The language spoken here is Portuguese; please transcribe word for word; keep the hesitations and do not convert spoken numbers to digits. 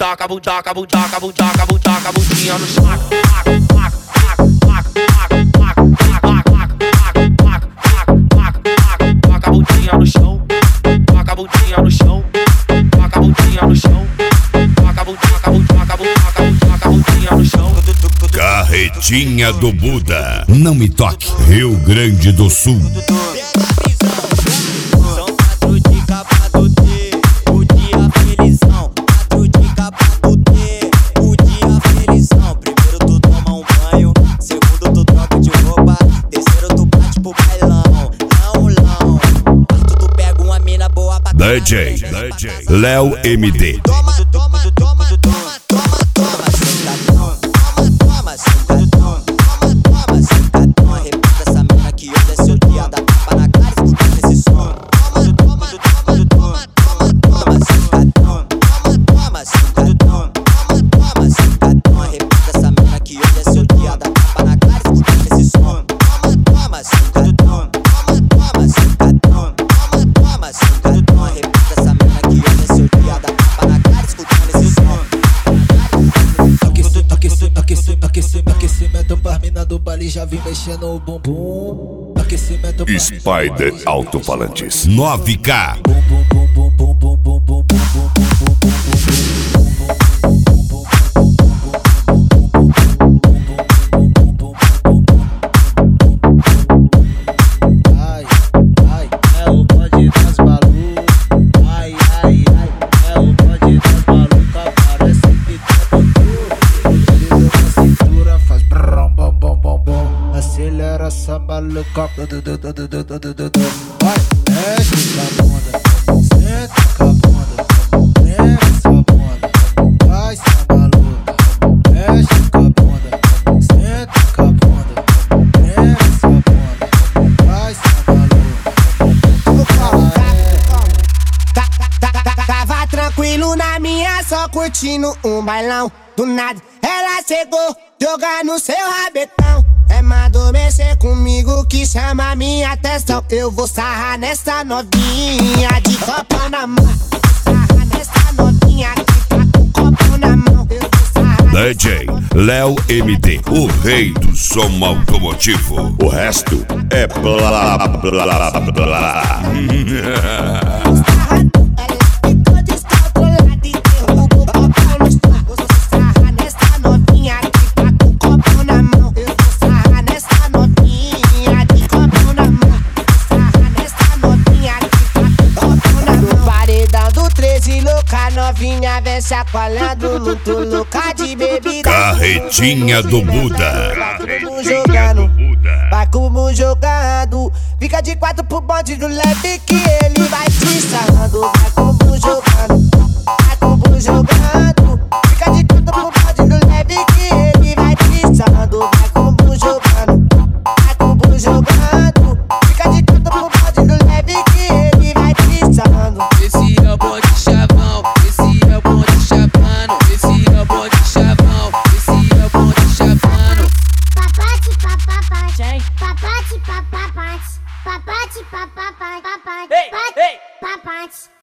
taca, taca, taca, taca, taca, bundinha no chão. Taca a bundinha no chão, taca a bundinha no chão, taca a bundinha no chão, taca a bundinha, taca a bundinha, taca a bundinha no chão. Carretinha do Buda, não me toque, Rio Grande do Sul. São quatro dicas pra tu ter o dia felizão. Quatro dicas pra tu ter o dia felizão. Primeiro tu toma um banho, segundo tu troca de roupa, terceiro tu bate pro bailão. Não, não, quarto tu pega uma mina boa pra D J, D J Léo M D. Toma, toma, toma, toma, toma, toma, sentadão. Toma, sentadão. Toma, toma, sentadão. Repita essa mina que hoje é seu dia. Dá tapa na cara escutando esse som. Toma, toma, toma, toma, toma, toma, sentadão. Toma, toma, sentadão. Toma, toma, sentadão. Repita essa mina que hoje é seu dia. Dá tapa na cara escutando esse som. Toma, toma, sentadão. Toma, toma, sentadão. Toma, toma, sentadão. Repita essa mina que hoje é seu dia. Dá tapa na cara escutando esse som. Aquecimento, aquecimento, aquecimento pra mina do baile, já vim mexendo o bumbum. Aquecimento pra Spider Alto-Falantes nove K. bum bum bum bum bum bum bum bum bum bum. Ai, ai, é o bonde das malucas. Ai, ai, ai, é o bonde das malucas. Parece que tá botando na cintura, faz brum bum bum bum bum. Acelera essa maluca. Vai, mexe a bunda, senta com a bunda, mexe essa bunda. Vai, essa maluca, mexe com a bunda, senta com a bunda, mexe essa bunda. Vai, essa maluca. Tava tranquilo na minha, só curtindo um bailão. Do nada, ela chegou, joga no seu rabetão. É mandou mexer comigo que chama minha atenção. Eu vou sarrar nessa novinha de copo na mão. Sarrar nessa novinha que tá com copo na mão. Eu vou sarrar D J Léo M D, o rei do som automotivo. O resto é blá blá blá blá. Novinha vem chacoalhando, muito louca de bebida. Carretinha do Buda. Vai como jogando, vai como jogando. Fica de quatro pro bonde do leve que ele vai te sarrando. Vai